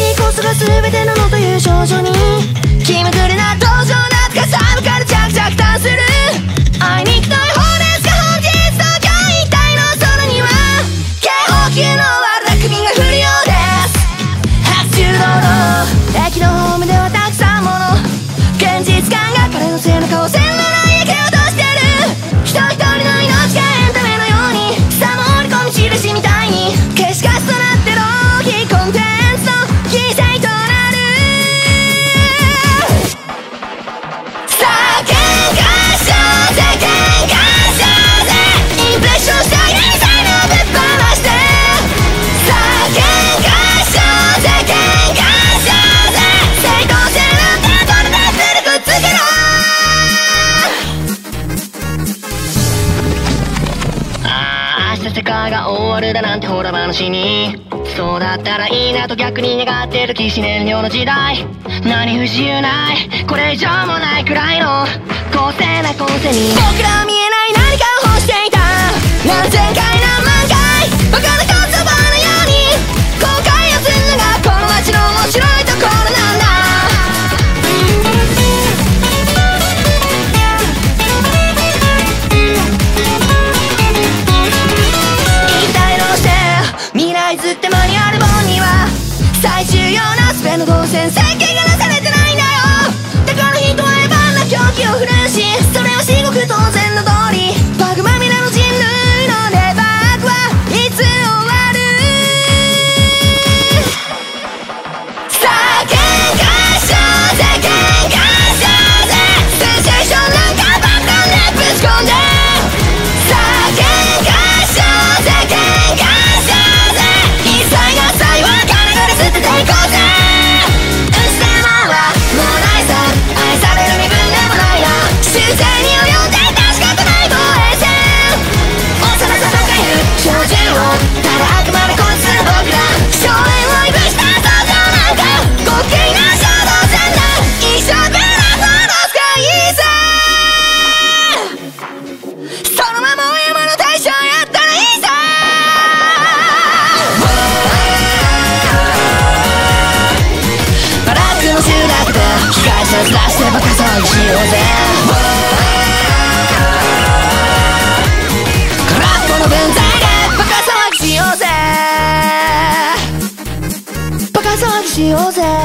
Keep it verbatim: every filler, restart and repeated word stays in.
こそが全てなのという少女に気まぐれな登場なつか寒から着々とする会いに行きたい方ですが本日東京一帯の空には警報級の悪巧みが降るようです初中道路駅のホームではたくさんもの現実感が彼の背中を線路内へ蹴落としてる人一人の命がエンタメのようにさも織り込み印みたいに消しカスとなって浪費コンテンツの犠牲となるさあ喧嘩しようぜ喧嘩しようぜインプレッションしたい才能ぶっ放してさあ喧嘩しようぜ喧嘩しようぜ正当性なんてこれでくっつけろああ明日世界が終わるだなんてほら話にそうだったらいいなと逆に願ってる騎士燃料の時代何不自由ないこれ以上もないくらいの公正な今世に僕らは見えない何かを欲していた何千回何万回バカな言葉のように後悔をするのがこの街の面白いところなんだ一体どうして未来図ってマニュアル本には最重要なスペの動線設計がなされてないんだよだから人はエヴァンな狂気を振るうしそれは至極当然の通りバグまみれの人類のデバッグはいつ終わるさあ喧嘩しようぜ喧嘩しようぜセンセーションなんかバカでぶち込んでさあ喧嘩しようぜ喧嘩しようぜ一切合切はガラガラ捨てていこうぜうっせえもんはもうないさ愛される身分でもないな修正に及んで確かくない防衛戦幼さとかいう照準をただあくまでこいつ僕ら少年をいぶした想像なんか滑稽な衝動戦だ一生懸命フォロースカイーさそのまま大山の大将やったらいいさバラックの集落で被害者ずらしてバカ騒ぎしようぜ空っぽの分際でバカ騒ぎしようぜバカ騒ぎしようぜ